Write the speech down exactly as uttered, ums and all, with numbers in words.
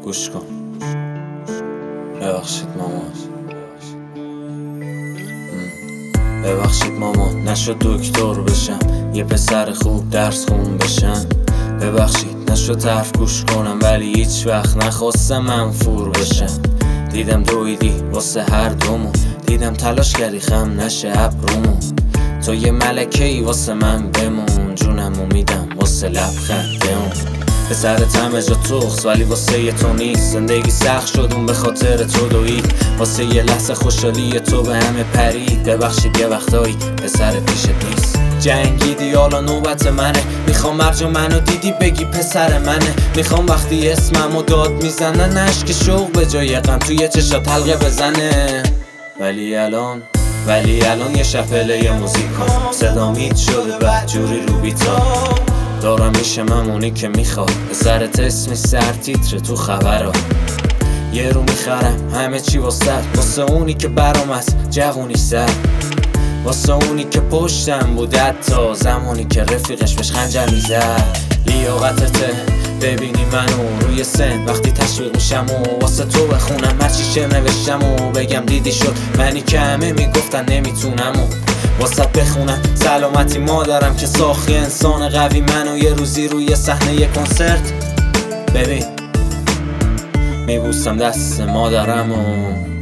گوش کن. ببخشید مامان، ببخشید مامان نشد دکتر بشم، یه پسر خوب درس خون بشم. ببخشید نشد حرف گوش کنم، ولی هیچ وقت نخواستم منفور بشم. دیدم دویدی واسه هر دومون، دیدم تلاش کردی خم نشه ابرومون. تو یه ملکه ای واسه من بمون، جونمو میدم واسه لبخندمون. به سرت همه جا توخس ولی واسه یه تو نیست. زندگی سخت شد اون به خاطر تو دوید، واسه یه لحظه خوشحالی تو به همه پرید. ببخشید یه وقتایی پسر پیشت نیست. جنگیدی حالا نوبت منه، میخوام مرجا منو دیدی بگی پسر منه. میخوام وقتی اسممو داد میزنن اشک شوق به جای غم توی چشات حلقه بزنه. ولی الان ولی الان یه شپله یه موزیکا، صدا میت شده بدجوری رو بیتا. دارم میشه ممونی که میخواد، پسرت اسمی سر تیتر تو خبرها. یه رو میخرم همه چی واسه واسه اونی که برام از جوونی سر، واسه اونی که پشتم بود حتی زمانی که رفیقش بهش خنجر میزد. لیاقتته ببینی منو روی سن وقتی تشویق میشم و واسه تو بخونم هرچی شعر نوشتم و بگم دیدی شد منی که همه میگفتن نمیتونم و واسه بخونم. سلامتی مادرم که ساخی انسان قوی منو یه روزی روی صحنه یه کنسرت. ببین میبوسم دست مادرم و